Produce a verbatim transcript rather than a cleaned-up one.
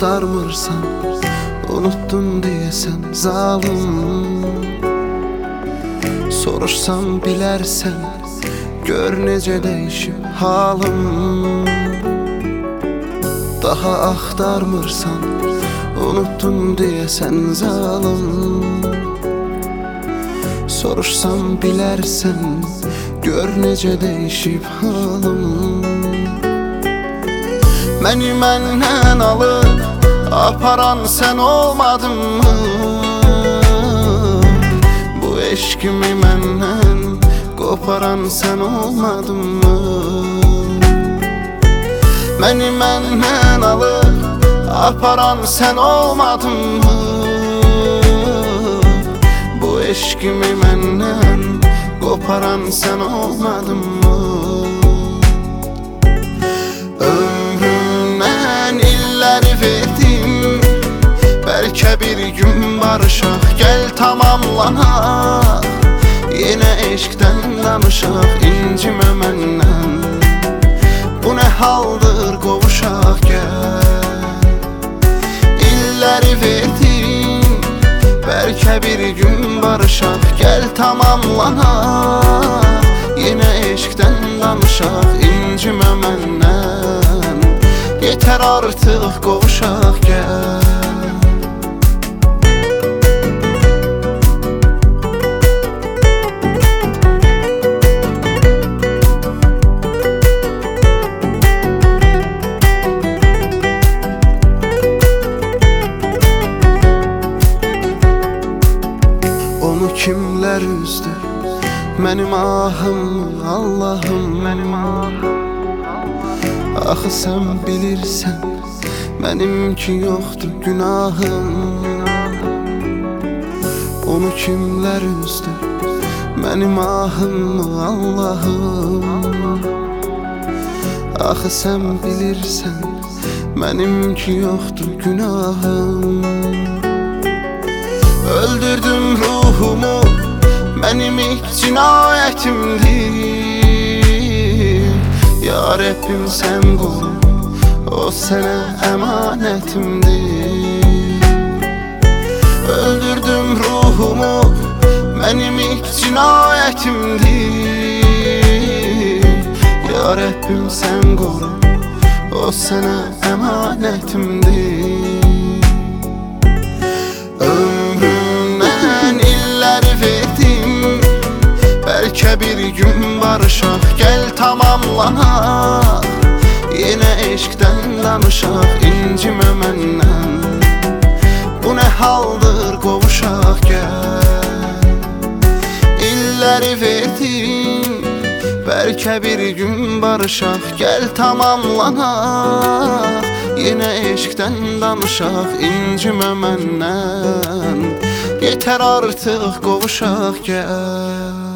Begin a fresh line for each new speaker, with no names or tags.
axtarmırsan, unuttun deyəsən zalım. Soruşsam bilərsən, gör necə dəyişib halım. Daha axtarmırsan, unuttun deyəsən zalım. Soruşsam bilərsən, gör necə dəyişib halım. Məni məndən alıb aparan sən olmadın mı? Bu eşkimi məndən qoparan sən olmadın mı? Məni məndən alıb aparan sən olmadın mı? Bu eşkimi məndən qoparan sən olmadın mı? Ömrümdən illəri verdim, bəlkə bir gün barışaq, gəl tamamlanaq. Yenə eşqdən danışaq, incimə məndən. Bu nə haldır qovuşaq, gəl. İlləri verdim, bəlkə bir gün barışaq, gəl tamamlanaq. Yenə eşqdən danışaq, incimə məndən. Yetər artıq qovuşaq, gəl. Onu kimlər üzdü, mənim ahım, Allahım, mənim ahım. Axı sən bilirsən, mənimki yoxdur günahım. Onu kimlər üzdü, mənim ahım, Allahım. Axı sən bilirsən, mənimki yoxdur günahım. Öldürdüm ruhumu, mənim ilk cinayətimdir. Ya Rəbbim sən qoru, o sənə əmanətimdir. Öldürdüm ruhumu, mənim ilk cinayətimdir. Ya Rəbbim sən qoru, o sənə əmanətimdir. Bəlkə bir gün barışaq, gəl tamamlanaq. Yenə eşqdən danışaq, incimə məndən. Bu nə haldır qovuşaq, gəl. İlləri verdim, bəlkə bir gün barışaq, gəl tamamlanaq. Yenə eşqdən danışaq, incimə məndən. Yetər artıq qovuşaq, gəl.